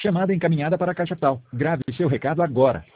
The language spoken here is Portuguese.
Chamada encaminhada para a caixa tal. Grave seu recado agora.